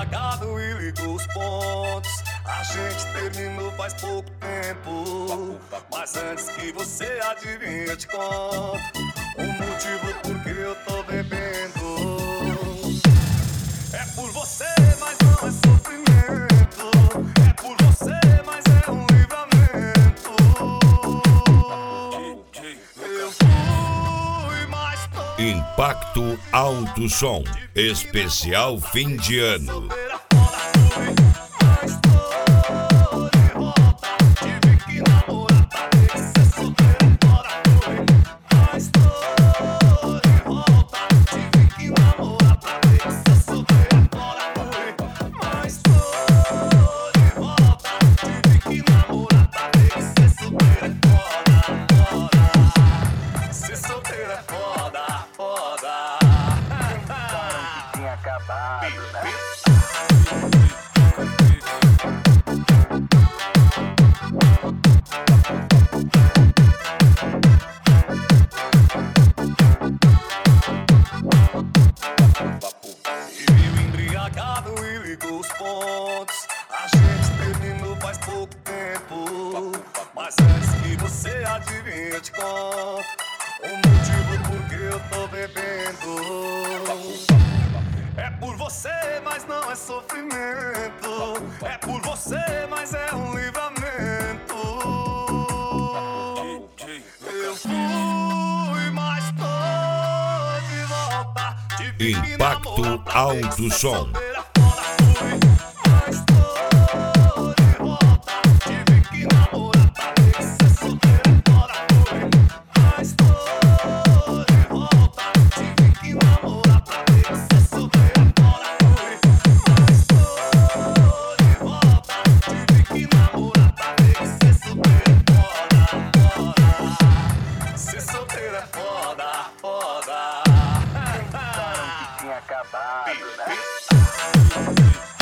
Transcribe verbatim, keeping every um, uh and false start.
embriagado e ligou os pontos. A gente terminou faz pouco tempo, mas antes que você adivinhe eu te conto o motivo por que eu tô bebendo. É por você, mas não é sofrimento. É por você, mas é um livramento. Eu fui, mas tô... Impacto Alto Som, especial fim de ano. E ligou os pontos. A gente terminou faz pouco tempo, mas antes que você adivinhe eu te conto o motivo por que eu tô bebendo. É por você, mas não é sofrimento. É por você, mas é um livramento. Eu fui, mas tô de volta. Impacto Alto Som. Ser solteiro é foda, foda. Tinha acabado, né?